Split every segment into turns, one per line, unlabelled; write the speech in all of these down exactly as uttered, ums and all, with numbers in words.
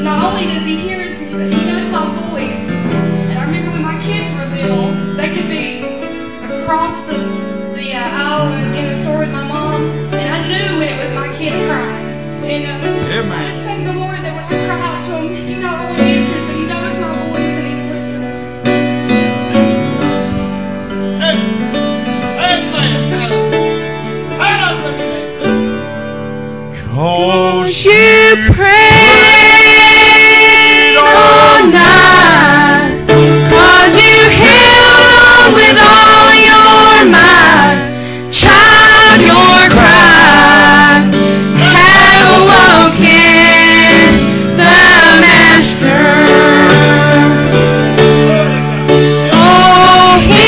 not only does He hear me, but He knows my voice. And I remember when my kids were little, they could be across the, the uh, aisle in the store with my mom, and I knew when it was my kids crying. And uh,
yeah, man.
I just thank the Lord that when I cry out to Him, He not only answers, but He knows my voice and He's listening.
Cause you prayed all night, cause you held on with all your might, child, your cry have awoken the Master. Oh, He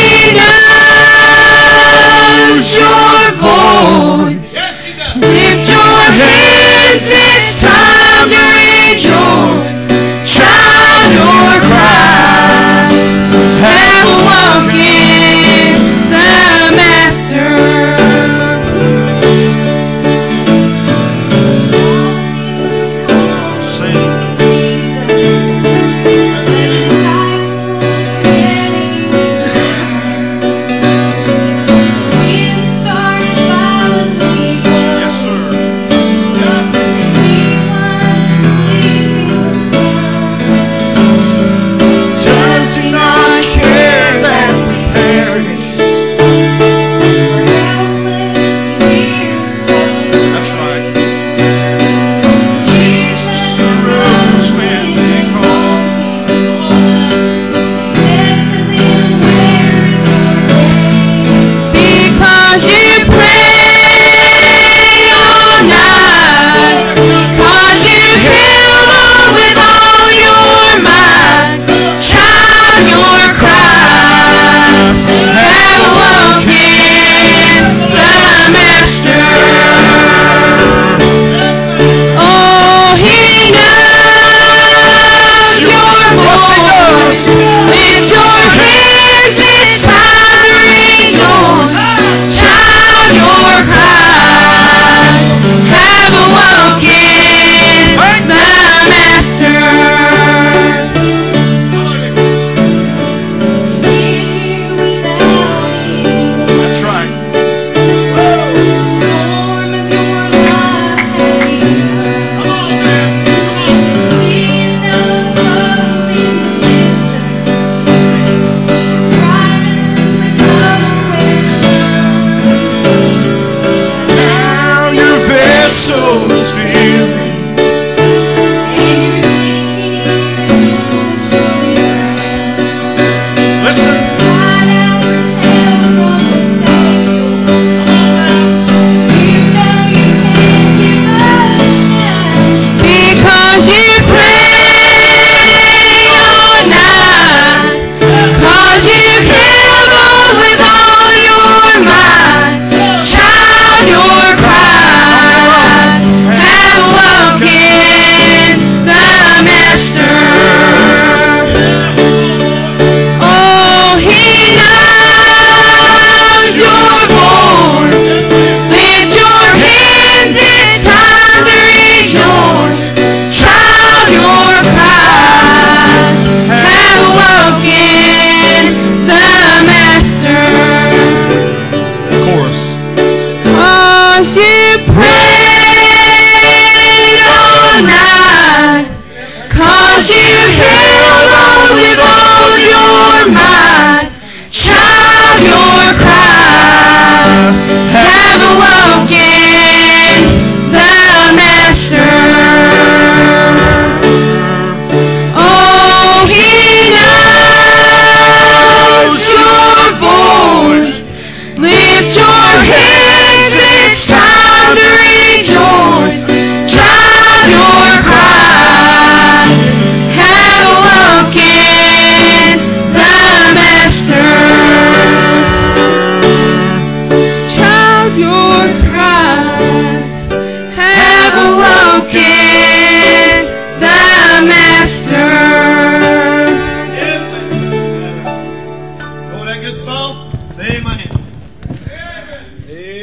knows your voice. Lift your hands, it's time to rejoice. Child, your cry have awoken the Master.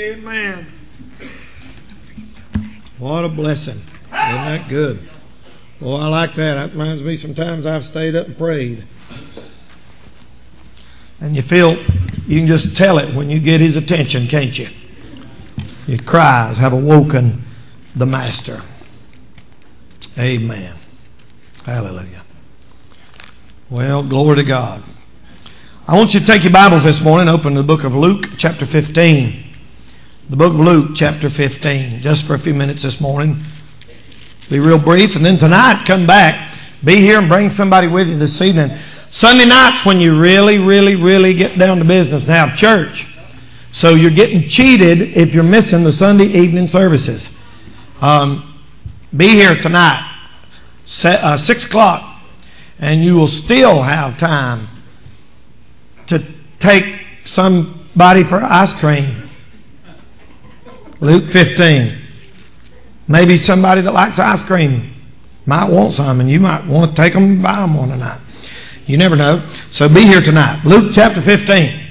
What a blessing. Isn't that good? Oh, I like that. That reminds me sometimes I've stayed up and prayed. And you feel, you can just tell it when you get his attention, can't you? Your cries have awoken the Master. Amen. Hallelujah. Well, glory to God. I want you to take your Bibles this morning and open the book of Luke, chapter fifteen. The book of Luke, chapter fifteen. Just for a few minutes this morning. Be real brief. And then tonight, come back. Be here and bring somebody with you this evening. Sunday night's when you really, really, really get down to business and have church. So you're getting cheated if you're missing the Sunday evening services. Um, be here tonight, uh, six o'clock, and you will still have time to take somebody for ice cream. Luke fifteen. Maybe somebody that likes ice cream might want some, and you might want to take them and buy them one tonight. You never know. So be here tonight. Luke chapter fifteen.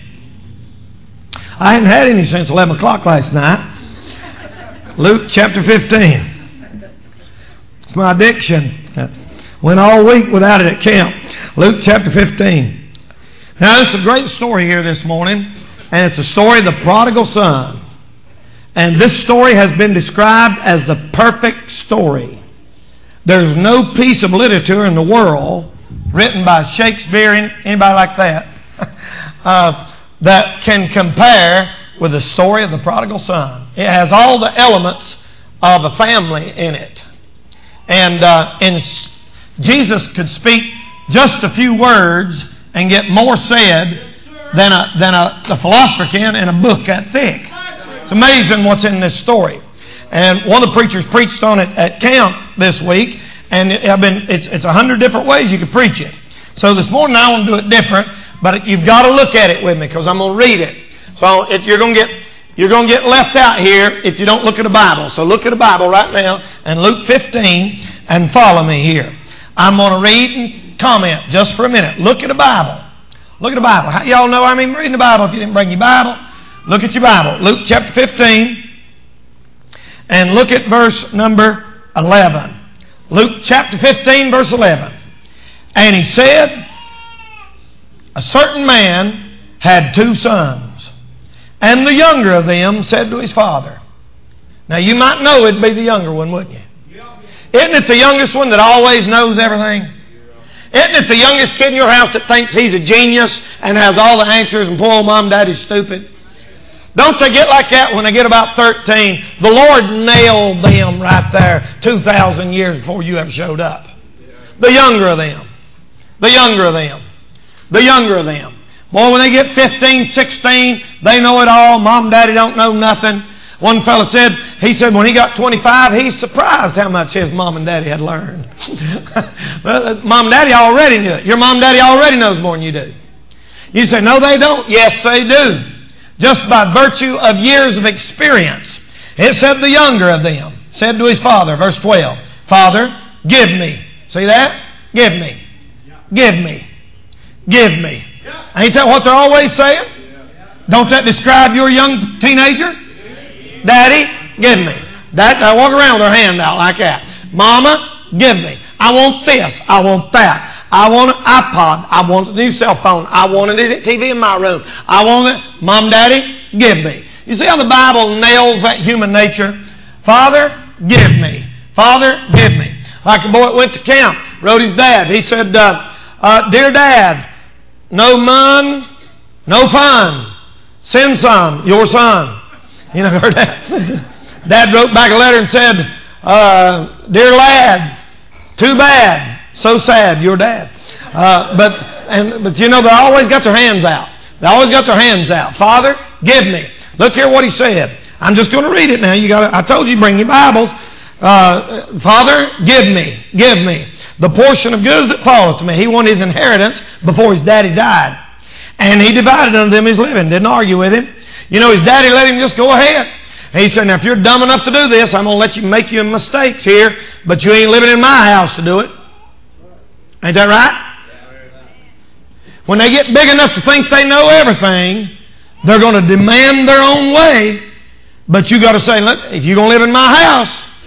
I hadn't had any since eleven o'clock last night. Luke chapter fifteen. It's my addiction. Went all week without it at camp. Luke chapter fifteen. Now, it's a great story here this morning, and it's a story of the prodigal son. And this story has been described as the perfect story. There's no piece of literature in the world written by Shakespeare, anybody like that, uh, that can compare with the story of the prodigal son. It has all the elements of a family in it. And, uh, and Jesus could speak just a few words and get more said than a, than a, a philosopher can in a book that thick. It's amazing what's in this story. And one of the preachers preached on it at camp this week, and it, I've been, it's, it's a hundred different ways you could preach it. So this morning I want to do it different, but you've got to look at it with me because I'm going to read it. So if you're going to get you're going to get left out here if you don't look at the Bible. So look at the Bible right now and Luke fifteen and follow me here. I'm going to read and comment just for a minute. Look at the Bible. Look at the Bible. How y'all know I'm even reading the Bible if you didn't bring your Bible? Look at your Bible. Luke chapter fifteen. And look at verse number eleven. Luke chapter fifteen, verse eleven. And he said, a certain man had two sons. And the younger of them said to his father. Now you might know it'd be the younger one, wouldn't you? Isn't it the youngest one that always knows everything? Isn't it the youngest kid in your house that thinks he's a genius and has all the answers and poor old mom and daddy's stupid? Don't they get like that when they get about thirteen? The Lord nailed them right there two thousand years before you ever showed up. The younger of them. The younger of them. The younger of them. Boy, when they get fifteen, sixteen, they know it all. Mom and daddy don't know nothing. One fellow said, he said when he got twenty-five, he's surprised how much his mom and daddy had learned. Mom and daddy already knew it. Your mom and daddy already knows more than you do. You say, no, they don't. Yes, they do. Just by virtue of years of experience. It said the younger of them said to his father, verse twelve, Father, give me. See that? Give me. Give me. Give me. Ain't that what they're always saying? Don't that describe your young teenager? Daddy, give me. That, I walk around with their hand out like that. Mama, give me. I want this. I want that. I want an iPod. I want a new cell phone. I want a T V in my room. I want it. Mom, Daddy, give me. You see how the Bible nails that human nature? Father, give me. Father, give me. Like a boy that went to camp, wrote his dad. He said, uh, uh, Dear Dad, no mun, no fun. Send some, your son. You know, heard that? Dad wrote back a letter and said, uh, Dear lad, too bad. So sad, your dad. Uh, but and but you know, they always got their hands out. They always got their hands out. Father, give me. Look here what he said. I'm just going to read it now. You got. I told you bring your Bibles. Uh, Father, give me, give me the portion of goods that falleth to me. He wanted his inheritance before his daddy died, and he divided unto them his living. Didn't argue with him. You know, his daddy let him just go ahead. He said, now if you're dumb enough to do this, I'm going to let you make your mistakes here, but you ain't living in my house to do it. Ain't that right? When they get big enough to think they know everything, they're going to demand their own way. But you got to say, look, if you're going to live in my house,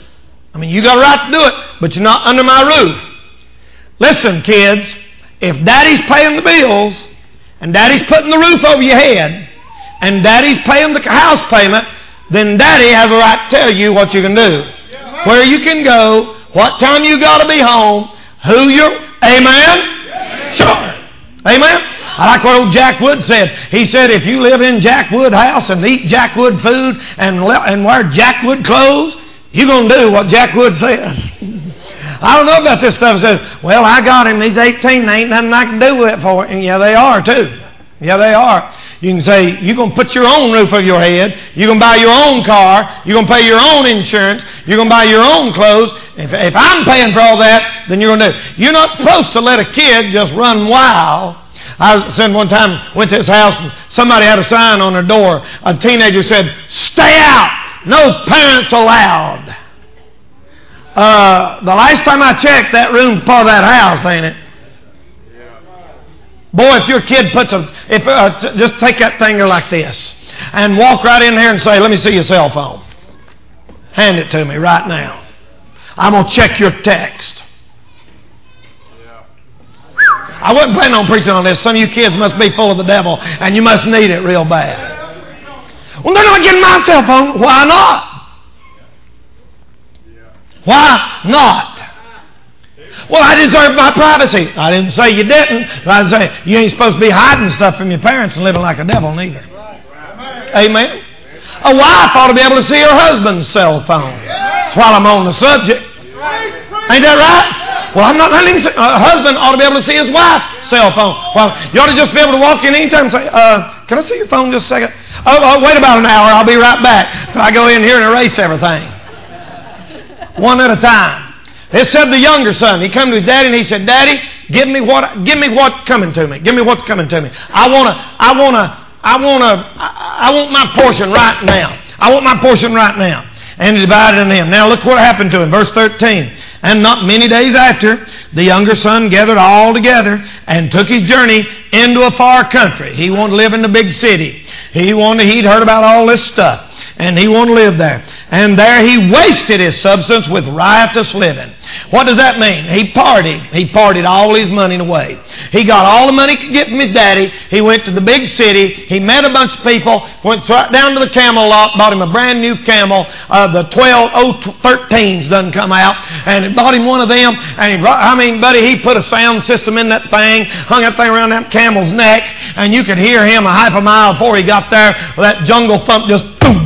I mean, you got a right to do it, but you're not under my roof. Listen, kids, if Daddy's paying the bills, and Daddy's putting the roof over your head, and Daddy's paying the house payment, then Daddy has a right to tell you what you can do, where you can go, what time you got to be home, who you're... Amen? Sure. Amen? I like what old Jack Wood said. He said, if you live in Jack Wood house and eat Jack Wood food and, and wear Jack Wood clothes, you're going to do what Jack Wood says. I don't know about this stuff. It says, well, I got him. He's eighteen. There ain't nothing I can do with it for it. And yeah, they are too. Yeah, they are. You can say, you're going to put your own roof over your head. You're going to buy your own car. You're going to pay your own insurance. You're going to buy your own clothes. If, if I'm paying for all that, then you're going to do it. You're not supposed to let a kid just run wild. I was saying one time, went to his house, and somebody had a sign on their door. A teenager said, stay out. No parents allowed. Uh, the last time I checked, that room's part of that house, ain't it? Boy, if your kid puts a... if uh, t- just take that finger like this and walk right in here and say, let me see your cell phone. Hand it to me right now. I'm going to check your text. I wasn't planning on preaching on this. Some of you kids must be full of the devil, and you must need it real bad. Well, they're not getting my cell phone. Why not? Why not? Well, I deserve my privacy. I didn't say you didn't. I didn't say you ain't supposed to be hiding stuff from your parents and living like a devil neither. Amen. A wife ought to be able to see her husband's cell phone. That's while I'm on the subject. Ain't that right? Well, I'm not letting him. A husband ought to be able to see his wife's cell phone. Well, you ought to just be able to walk in anytime and say, uh, can I see your phone just a second? Oh, oh, wait about an hour. I'll be right back. So I go in here and erase everything. One at a time. It said the younger son, he come to his daddy and he said, Daddy, give me what, give me what's coming to me. Give me what's coming to me. I want to, I want to, I want to, I, I want my portion right now. I want my portion right now. And he divided in them. Now look what happened to him. Verse thirteen. And not many days after, the younger son gathered all together and took his journey into a far country. He wanted to live in the big city. He wanted, he'd heard about all this stuff. And he wanted to live there. And there he wasted his substance with riotous living. What does that mean? He partied. He partied all his money away. He got all the money he could get from his daddy. He went to the big city. He met a bunch of people. Went right down to the camel lot. Bought him a brand new camel. Uh, the twelve oh thirteens done come out. And he bought him one of them. And he brought, I mean, buddy, he put a sound system in that thing. Hung that thing around that camel's neck. And you could hear him a half a mile before he got there. That jungle thump just boom.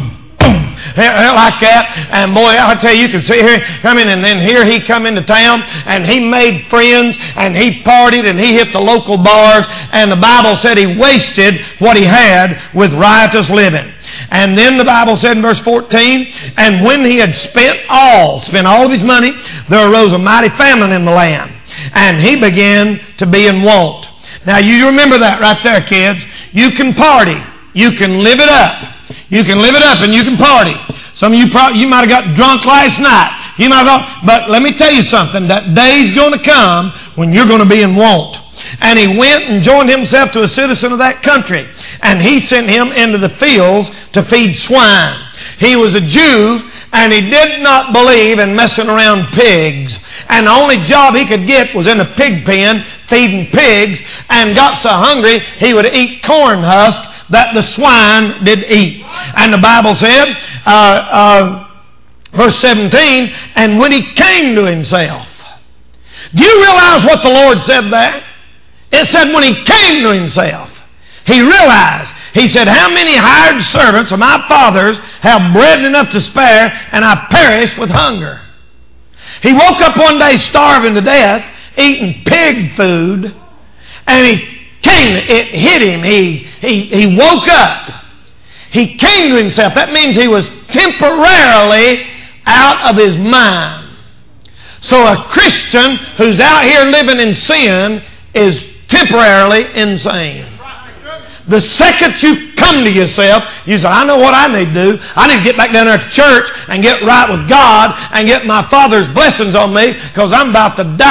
Like that, and boy, I tell you, you could see here coming, and then here he come into town, and he made friends, and he partied, and he hit the local bars, and the Bible said he wasted what he had with riotous living. And then the Bible said in verse fourteen, and when he had spent all, spent all of his money, there arose a mighty famine in the land, and he began to be in want. Now you remember that right there, kids. You can party, you can live it up. You can live it up and you can party. Some of you probably, you might have got drunk last night. You might have got, but let me tell you something. That day's going to come when you're going to be in want. And he went and joined himself to a citizen of that country. And he sent him into the fields to feed swine. He was a Jew and he did not believe in messing around pigs. And the only job he could get was in a pig pen feeding pigs, and got so hungry he would eat corn husks that the swine did eat. And the Bible said, uh, uh, verse seventeen, and when he came to himself. Do you realize what the Lord said there? It said when he came to himself, he realized. He said, how many hired servants of my father's have bread enough to spare, and I perish with hunger? He woke up one day starving to death, eating pig food, and he came, it hit him. He, he, he woke up. He came to himself. That means he was temporarily out of his mind. So a Christian who's out here living in sin is temporarily insane. The second you come to yourself, you say, I know what I need to do. I need to get back down there to church and get right with God and get my Father's blessings on me because I'm about to die.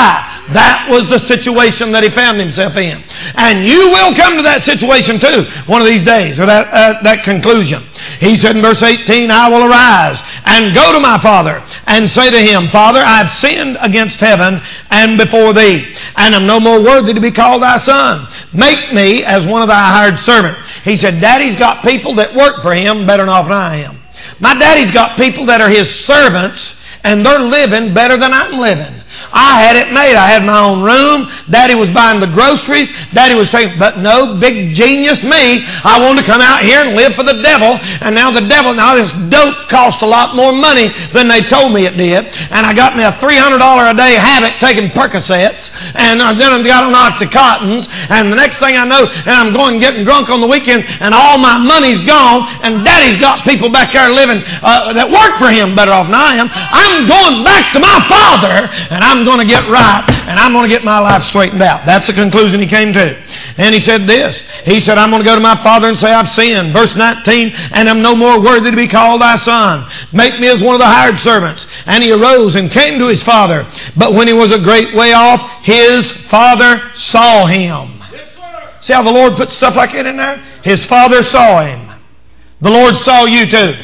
That was the situation that he found himself in. And you will come to that situation too one of these days, or that, uh, that conclusion. He said in verse eighteen, I will arise and go to my father and say to him, Father, I have sinned against heaven and before thee, and am no more worthy to be called thy son. Make me as one of thy hired servants. He said, Daddy's got people that work for him better off than I am. My daddy's got people that are his servants, and they're living better than I'm living. I had it made. I had my own room. Daddy was buying the groceries. Daddy was saying, but no, big genius me. I wanted to come out here and live for the devil. And now the devil, now this dope cost a lot more money than they told me it did. And I got me a three hundred dollars a day habit taking Percocets. And then I got on Oxycontins. And the next thing I know, and I'm going and getting drunk on the weekend, and all my money's gone. And Daddy's got people back there living uh, that work for him better off than I am. I'm going back to my father, and I'm going to get right, and I'm going to get my life straightened out. That's the conclusion he came to. And he said this. He said, I'm going to go to my father and say, I've sinned. Verse nineteen, and am no more worthy to be called thy son. Make me as one of the hired servants. And he arose and came to his father. But when he was a great way off, his father saw him. See how the Lord put stuff like that in there? His father saw him. The Lord saw you too.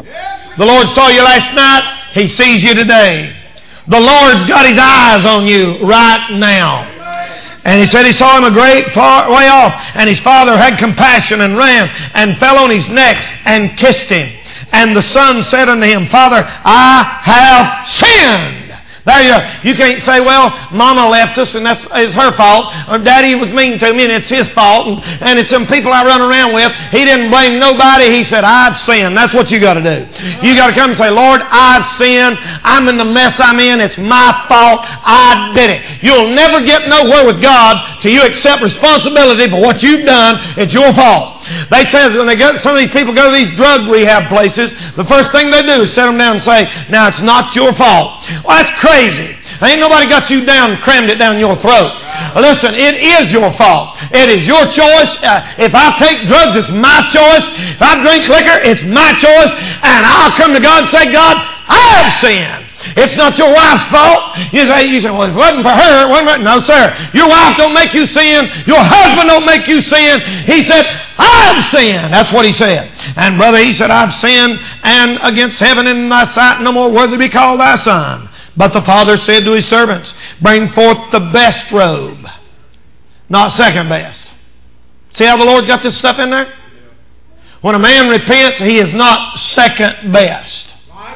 The Lord saw you last night. He sees you today. The Lord's got His eyes on you right now. And he said he saw him a great far way off. And his father had compassion and ran and fell on his neck and kissed him. And the son said unto him, Father, I have sinned. There you are. You can't say, well, Mama left us and that's it's her fault. Or Daddy was mean to me and it's his fault. And, and it's some people I run around with. He didn't blame nobody. He said, I've sinned. That's what you got to do. You got to come and say, Lord, I've sinned. I'm in the mess I'm in. It's my fault. I did it. You'll never get nowhere with God till you accept responsibility for what you've done. It's your fault. They say when they go, some of these people go to these drug rehab places, the first thing they do is sit them down and say, now it's not your fault. Well, that's crazy. Ain't nobody got you down and crammed it down your throat. Listen, it is your fault. It is your choice. Uh, if I take drugs, it's my choice. If I drink liquor, it's my choice. And I'll come to God and say, God, I have sinned. It's not your wife's fault. You say, you say, well, it wasn't for her. It wasn't for... No, sir. Your wife don't make you sin. Your husband don't make you sin. He said, I've sinned. That's what he said. And brother, he said, I've sinned and against heaven and in thy sight no more worthy to be called thy son. But the father said to his servants, bring forth the best robe, not second best. See how the Lord's got this stuff in there? When a man repents, he is not second best.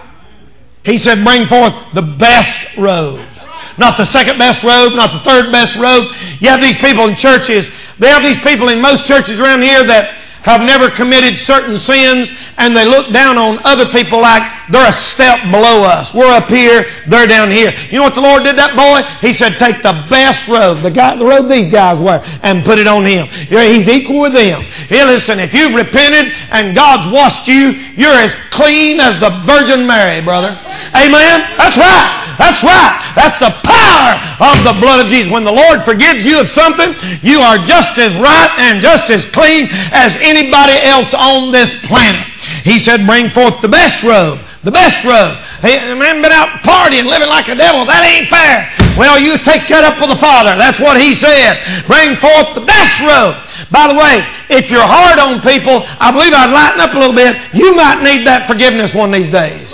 He said, bring forth the best robe. Not the second best robe, not the third best robe. You have these people in churches, they have these people in most churches around here that have never committed certain sins, and they look down on other people like they're a step below us. We're up here, they're down here. You know what the Lord did that boy? He said, take the best robe, the guy, the robe these guys wear, and put it on him. He's equal with them. Hey, listen, if you've repented and God's washed you, you're as clean as the Virgin Mary, brother. Amen? That's right. That's right. That's the power of the blood of Jesus. When the Lord forgives you of something, you are just as right and just as clean as anybody else on this planet. He said, bring forth the best robe. The best robe. Hey, man been out partying, living like a devil. That ain't fair. Well, you take that up with the Father. That's what He said. Bring forth the best robe. By the way, if you're hard on people, I believe I'd lighten up a little bit. You might need that forgiveness one of these days.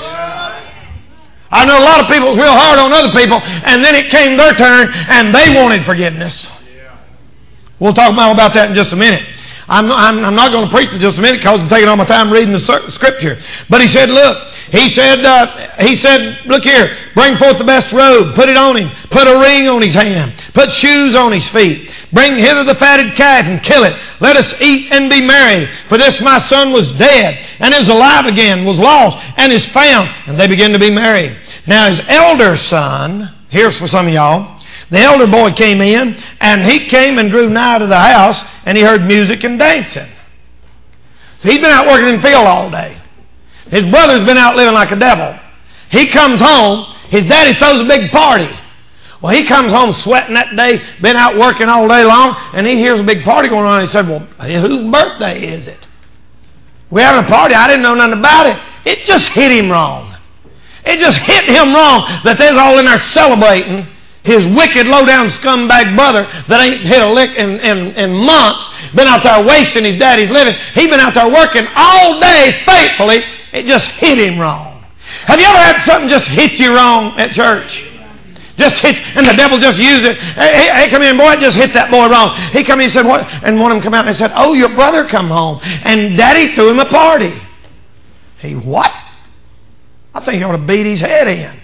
I know a lot of people was real hard on other people, and then it came their turn, and they wanted forgiveness. We'll talk more about that in just a minute. I'm, I'm, I'm not going to preach in just a minute because I'm taking all my time reading the scripture. But he said, look, he said, uh, he said, look here, bring forth the best robe, put it on him, put a ring on his hand, put shoes on his feet, bring hither the fatted calf and kill it. Let us eat and be merry. For this my son was dead and is alive again, was lost and is found. And they began to be merry. Now his elder son, here's for some of y'all, the elder boy came in, and he came and drew nigh to the house, and he heard music and dancing. So he's been out working in the field all day. His brother's been out living like a devil. He comes home, his daddy throws a big party. Well, he comes home sweating that day, been out working all day long, and he hears a big party going on. He said, well, whose birthday is it? We're having a party. I didn't know nothing about it. It just hit him wrong. It just hit him wrong that they're all in there celebrating. His wicked, low-down scumbag brother that ain't hit a lick in, in, in months, been out there wasting his daddy's living. He been out there working all day faithfully. It just hit him wrong. Have you ever had something just hit you wrong at church? Just hit, and the devil just used it. Hey, hey, come in, boy, it just hit that boy wrong. He come in and said, what? And one of them come out and said, oh, your brother come home. And daddy threw him a party. He, what? I think you ought to beat his head in.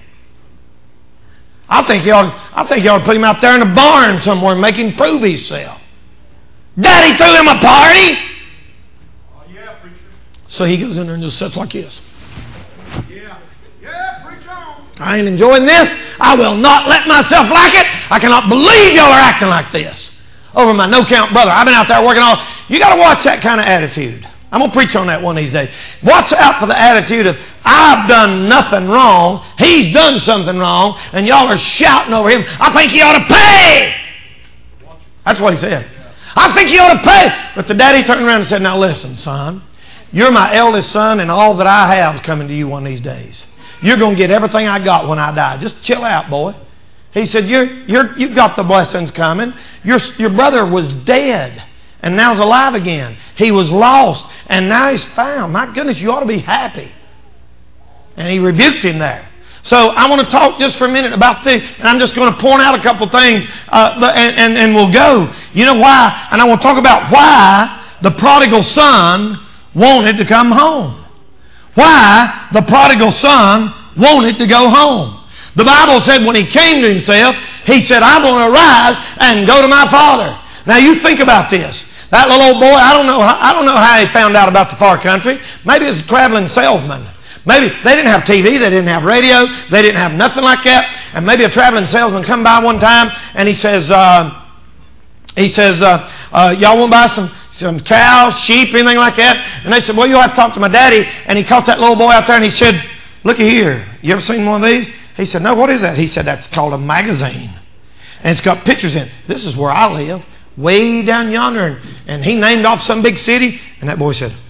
I think you ought, I think you ought to put him out there in a barn somewhere and make him prove himself. Daddy threw him a party.
Oh, yeah, preacher.
So he goes in there and just sits like this.
Yeah. Yeah, preach on.
I ain't enjoying this. I will not let myself like it. I cannot believe y'all are acting like this. Over my no-count brother. I've been out there working all. You got to watch that kind of attitude. I'm going to preach on that one of these days. Watch out for the attitude of, I've done nothing wrong. He's done something wrong. And y'all are shouting over him. I think he ought to pay. That's what he said. I think he ought to pay. But the daddy turned around and said, now listen, son. You're my eldest son, and all that I have is coming to you one of these days. You're going to get everything I got when I die. Just chill out, boy. He said, you're, you're, you've got the blessings coming. Your, your brother was dead, and now he's alive again. He was lost, and now he's found. My goodness, you ought to be happy. And he rebuked him there. So I want to talk just for a minute about this, and I'm just going to point out a couple things, uh, and, and, and we'll go. You know why? And I want to talk about why the prodigal son wanted to come home. Why the prodigal son wanted to go home. The Bible said when he came to himself, he said, I'm going to arise and go to my father. Now you think about this. That little old boy, I don't know, I don't know how he found out about the far country. Maybe it was a traveling salesman. Maybe they didn't have T V, they didn't have radio, they didn't have nothing like that. And maybe a traveling salesman come by one time and he says, uh, he says, uh, uh, y'all want to buy some some cows, sheep, anything like that? And they said, well, you'll have to talk to my daddy. And he caught that little boy out there and he said, looky here, you ever seen one of these? He said, no, what is that? He said, that's called a magazine. And it's got pictures in it. This is where I live, way down yonder. And, and he named off some big city. And that boy said,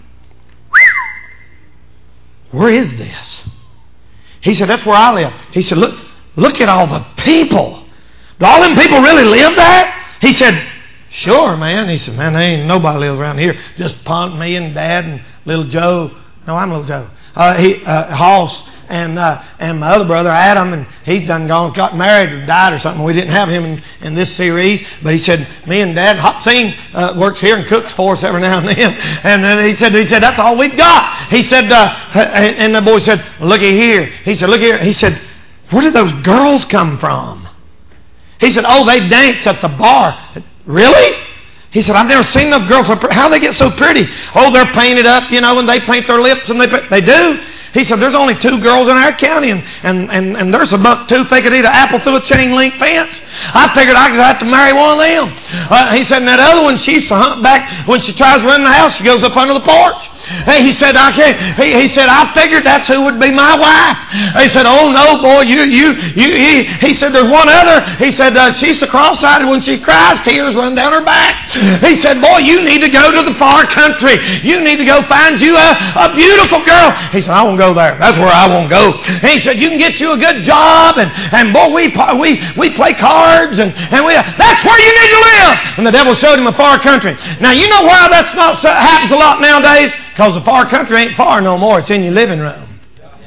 where is this? He said, that's where I live. He said, look, look at all the people. Do all them people really live there? He said, sure, man. He said, man, there ain't nobody live around here. Just Pont, me and Dad and little Joe. No, I'm little Joe. Uh, he, uh, Hoss and uh, and my other brother, Adam, and he's done gone, got married or died or something. We didn't have him in, in this series. But he said, me and Dad, Hopsine uh, works here and cooks for us every now and then. And then he said, he said, that's all we've got. He said, uh, and the boy said, looky here. He said, look here. He said, where did those girls come from? He said, oh, they dance at the bar. Really? He said, I've never seen those girls. How do they get so pretty? Oh, they're painted up, you know, and they paint their lips, and they they do. He said, there's only two girls in our county, and, and, and, and there's a buck tooth. They could eat an apple through a chain link fence. I figured I could have to marry one of them. Uh, he said, and that other one, she's a humpback. When she tries to run the house, she goes up under the porch. Hey, he said, I can't. He, he said, I figured that's who would be my wife. He said, oh no, boy, you, you, you. He, he said, there's one other. He said, uh, she's so cross-eyed when she cries, tears run down her back. He said, boy, you need to go to the far country. You need to go find you a, a beautiful girl. He said, I won't go there. That's where I won't go. And he said, you can get you a good job, and, and boy, we we we play cards, and, and we that's where you need to live. And the devil showed him a far country. Now, you know why that's not happens a lot nowadays? Because the far country ain't far no more. It's in your living room.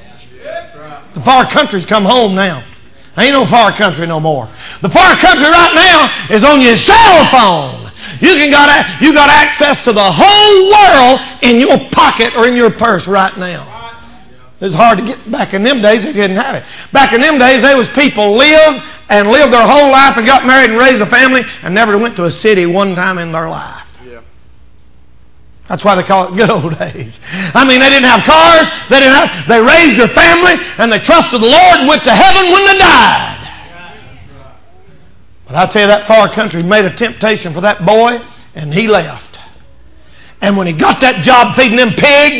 The far country's come home now. Ain't no far country no more. The far country right now is on your cell phone. You can got you got access to the whole world in your pocket or in your purse right now. It's hard to get. Back in them days, they didn't have it. Back in them days, there was people lived and lived their whole life and got married and raised a family and never went to a city one time in their life. That's why they call it good old days. I mean, they didn't have cars. They didn't have. They raised their family and they trusted the Lord and went to heaven when they died. But I tell you, that far country made a temptation for that boy, and he left. And when he got that job feeding them pigs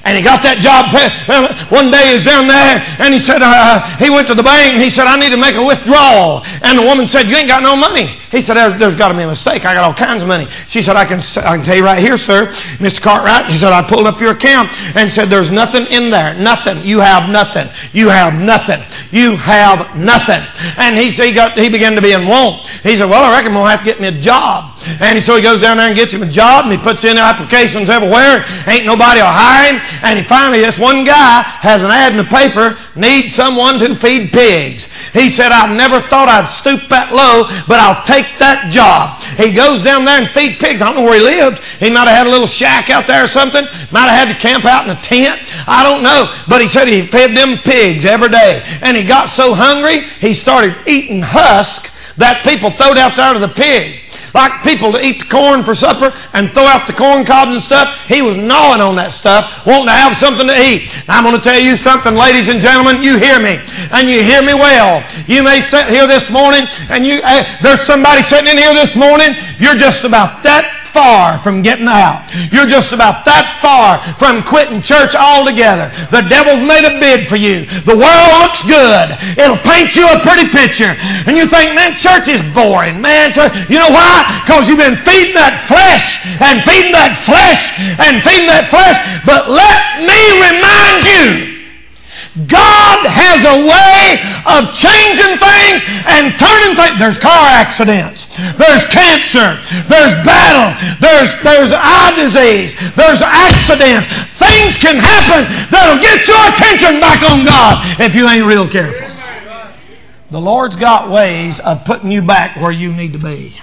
And he got that job. One day he was down there and he said, uh, he went to the bank and he said, I need to make a withdrawal. And the woman said, you ain't got no money. He said, there's, there's got to be a mistake. I got all kinds of money. She said, I can, I can tell you right here, sir, Mister Cartwright. He said, I pulled up your account and said, there's nothing in there. Nothing. You have nothing. You have nothing. You have nothing. And he said, he, got, he began to be in want. He said, well, I reckon we'll have to get me a job. And so he goes down there and gets him a job, and he puts in applications everywhere. Ain't nobody will hire him. And he finally, this one guy has an ad in the paper, needs someone to feed pigs. He said, I never thought I'd stoop that low, but I'll take that job. He goes down there and feeds pigs. I don't know where he lived. He might have had a little shack out there or something. Might have had to camp out in a tent. I don't know. But he said he fed them pigs every day. And he got so hungry, he started eating husk that people throwed out there to the pig. Like people to eat the corn for supper and throw out the corn cobs and stuff. He was gnawing on that stuff, wanting to have something to eat. Now, I'm going to tell you something, ladies and gentlemen. You hear me, and you hear me well. You may sit here this morning, and you uh, there's somebody sitting in here this morning. You're just about that far from getting out. You're just about that far from quitting church altogether. The devil's made a bid for you. The world looks good. It'll paint you a pretty picture. And you think, man, church is boring. Man, church. You know why? Because you've been feeding that flesh and feeding that flesh and feeding that flesh. But let me remind you, God has a way of changing things and turning things. There's car accidents. There's cancer. There's battle. There's, there's eye disease. There's accidents. Things can happen that'll get your attention back on God if you ain't real careful. The Lord's got ways of putting you back where you need to be.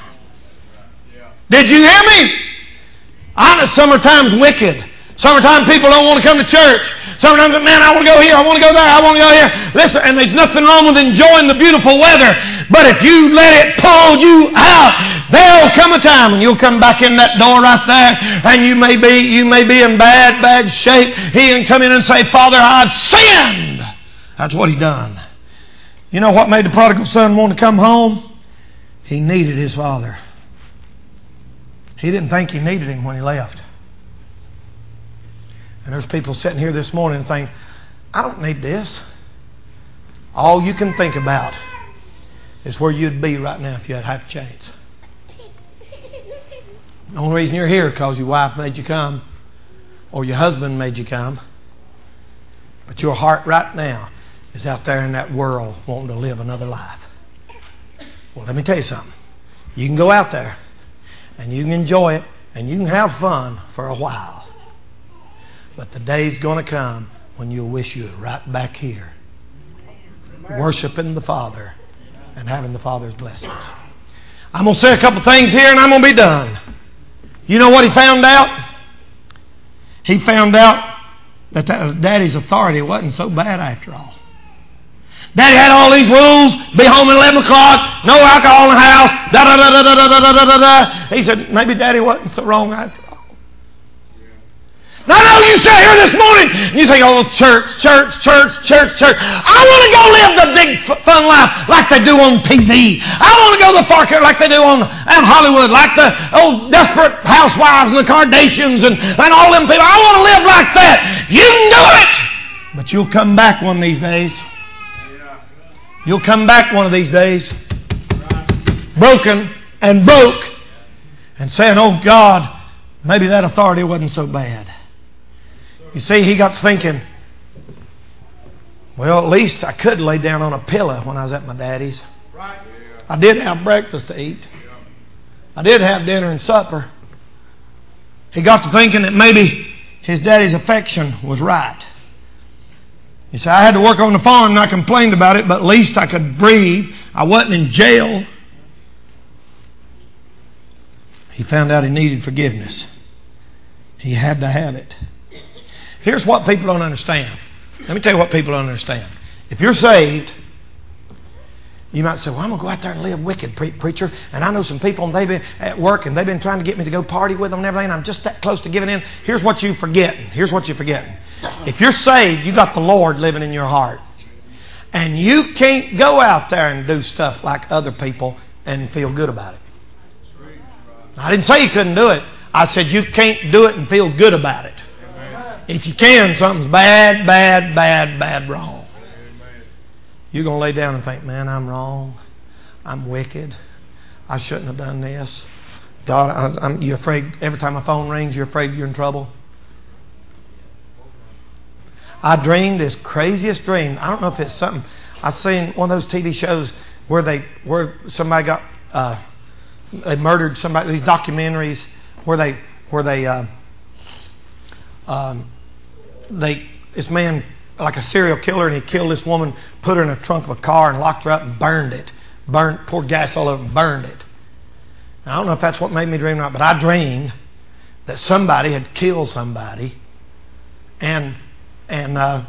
Did you hear me? I know summertime's wicked. Summertime people don't want to come to church. Summertime, man, I want to go here, I want to go there, I want to go here. Listen, and there's nothing wrong with enjoying the beautiful weather. But if you let it pull you out, there'll come a time when you'll come back in that door right there, and you may be you may be in bad, bad shape. He can come in and say, Father, I've sinned. That's what he done. You know what made the prodigal son want to come home? He needed his father. He didn't think he needed him when he left. And there's people sitting here this morning and think, I don't need this. All you can think about is where you'd be right now if you had half a chance. The only reason you're here is because your wife made you come or your husband made you come. But your heart right now is out there in that world wanting to live another life. Well, let me tell you something. You can go out there and you can enjoy it and you can have fun for a while. But the day's going to come when you'll wish you were right back here, worshiping the Father and having the Father's blessings. I'm going to say a couple things here and I'm going to be done. You know what he found out? He found out that, that Daddy's authority wasn't so bad after all. Daddy had all these rules, be home at eleven o'clock, no alcohol in the house, da da da da da da da da da da. He said, maybe Daddy wasn't so wrong after all. Now, I know you sit here this morning and you say, oh, church, church, church, church, church. I want to go live the big fun life like they do on T V. I want to go to the park like they do on, on Hollywood, like the old Desperate Housewives and the Kardashians and, and all them people. I want to live like that. You can do it. But you'll come back one of these days. You'll come back one of these days broken and broke and saying, oh, God, maybe that authority wasn't so bad. You see, he got thinking, well, at least I could lay down on a pillow when I was at my daddy's. I did have breakfast to eat. I did have dinner and supper. He got to thinking that maybe his daddy's affection was right. You see, I had to work on the farm and I complained about it, but at least I could breathe. I wasn't in jail. He found out he needed forgiveness. He had to have it. Here's what people don't understand. Let me tell you what people don't understand. If you're saved, you might say, well, I'm going to go out there and live wicked, pre- preacher. And I know some people, and they've been at work, and they've been trying to get me to go party with them and everything. And I'm just that close to giving in. Here's what you're forgetting. Here's what you're forgetting. If you're saved, you got the Lord living in your heart. And you can't go out there and do stuff like other people and feel good about it. I didn't say you couldn't do it. I said you can't do it and feel good about it. If you can, something's bad, bad, bad, bad wrong. You're going to lay down and think, man, I'm wrong. I'm wicked. I shouldn't have done this. God, I, I'm, you're afraid every time my phone rings, you're afraid you're in trouble. I dreamed this craziest dream. I don't know if it's something. I've seen one of those T V shows where they where somebody got uh, they murdered somebody. These documentaries where they where they uh, um, they this man like a serial killer, and he killed this woman, put her in the trunk of a car and locked her up and burned it, burned poured gas all over and burned it. Now, I don't know if that's what made me dream or not, but I dreamed that somebody had killed somebody, and and uh,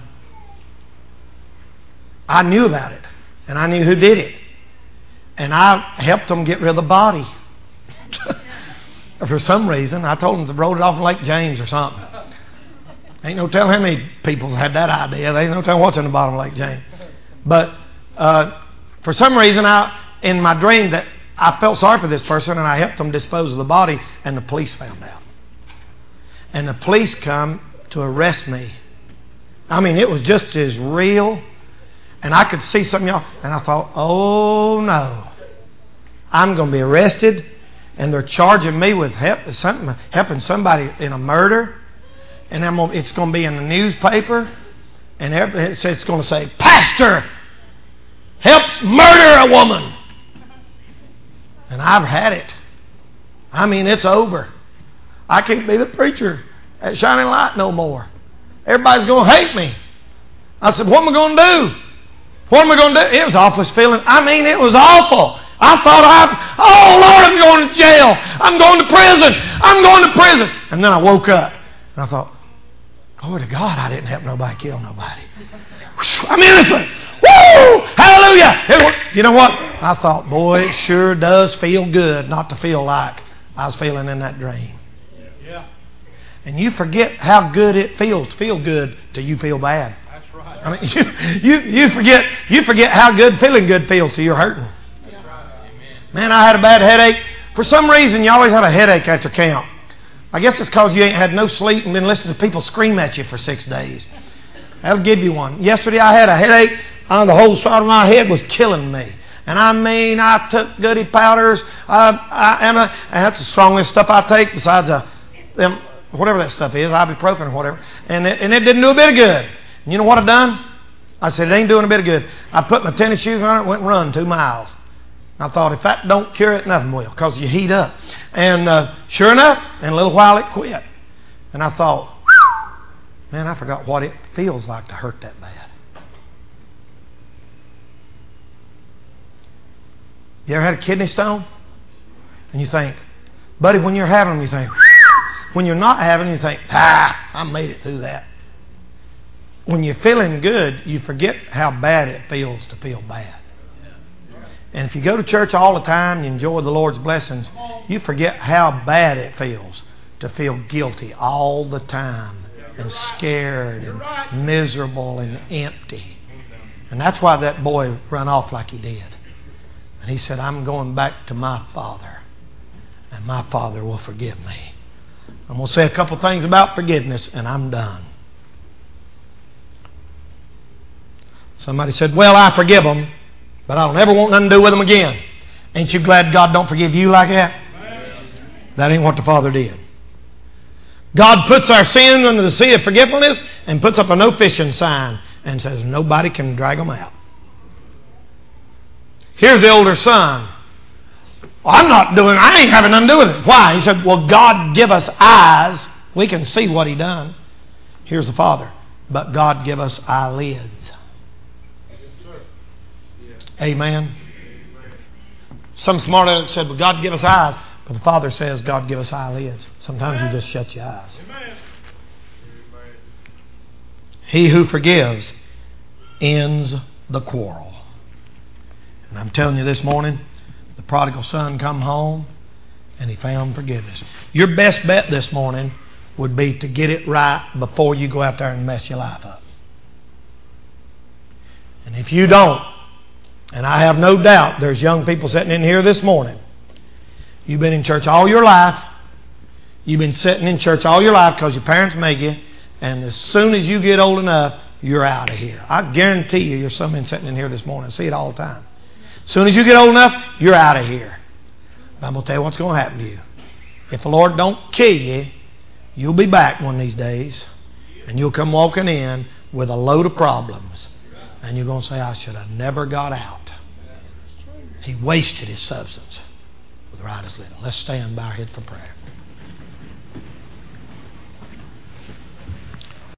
I knew about it, and I knew who did it, and I helped them get rid of the body. For some reason, I told them to roll it off in Lake James or something. Ain't no telling how many people had that idea. There ain't no telling what's in the bottom of Lake James. But uh, for some reason, I in my dream that I felt sorry for this person, and I helped them dispose of the body, and the police found out. And the police come to arrest me. I mean, it was just as real. And I could see some of y'all, and I thought, oh no, I'm going to be arrested, and they're charging me with help, something, helping somebody in a murder, and I'm gonna, it's going to be in the newspaper, and it's, it's going to say, pastor helps murder a woman. And I've had it. I mean, it's over. I can't be the preacher at Shining Light no more. Everybody's going to hate me. I said, what am I going to do? What am I going to do? It was awful feeling. I mean, it was awful. I thought, I, oh, Lord, I'm going to jail. I'm going to prison. I'm going to prison. And then I woke up, and I thought, glory to God, I didn't help nobody kill nobody. I'm innocent. Woo! Hallelujah! It, you know what? I thought, boy, it sure does feel good not to feel like I was feeling in that dream.
Yeah.
And you forget how good it feels to feel good till you feel bad.
That's right.
I mean, you, you, you forget you forget how good feeling good feels till you're hurting.
That's right. Amen.
Man, I had a bad headache. For some reason, you always have a headache after camp. I guess it's because you ain't had no sleep and been listening to people scream at you for six days. That'll give you one. Yesterday, I had a headache. Uh, the whole side of my head was killing me. And I mean, I took goody powders. Uh, I, and, I, and that's the strongest stuff I take besides uh, them, whatever that stuff is, ibuprofen or whatever. And it, and it didn't do a bit of good. And you know what I done? I said, it ain't doing a bit of good. I put my tennis shoes on it and went and run two miles. I thought, if that don't cure it, nothing will, because you heat up. And uh, sure enough, in a little while it quit. And I thought, man, I forgot what it feels like to hurt that bad. You ever had a kidney stone? And you think, buddy, when you're having them, you think, when you're not having them, you think, ah, I made it through that. When you're feeling good, you forget how bad it feels to feel bad. And if you go to church all the time, you enjoy the Lord's blessings, you forget how bad it feels to feel guilty all the time and scared and miserable and empty. And that's why that boy ran off like he did. And he said, I'm going back to my Father, and my Father will forgive me. I'm going to say a couple things about forgiveness, and I'm done. Somebody said, well, I forgive them, but I don't ever want nothing to do with them again. Ain't you glad God don't forgive you like that? That ain't what the Father did. God puts our sins under the sea of forgetfulness and puts up a no fishing sign and says nobody can drag them out. Here's the older son. Well, I'm not doing, I ain't having nothing to do with it. Why? He said, well, God give us eyes. We can see what he done. Here's the father. But God give us eyelids. Amen. Some smart aleck said, well, God give us eyes. But the Father says, God give us eyelids. Sometimes you just shut your eyes. He who forgives ends the quarrel. And I'm telling you this morning, the prodigal son come home and he found forgiveness. Your best bet this morning would be to get it right before you go out there and mess your life up. And if you don't, and I have no doubt there's young people sitting in here this morning. You've been in church all your life. You've been sitting in church all your life because your parents made you. And as soon as you get old enough, you're out of here. I guarantee you, there's somebody sitting in here this morning. I see it all the time. As soon as you get old enough, you're out of here. But I'm going to tell you what's going to happen to you. If the Lord don't kill you, you'll be back one of these days. And you'll come walking in with a load of problems. And you're going to say, I should have never got out. He wasted his substance with riotous living. Let's stand by our head for prayer.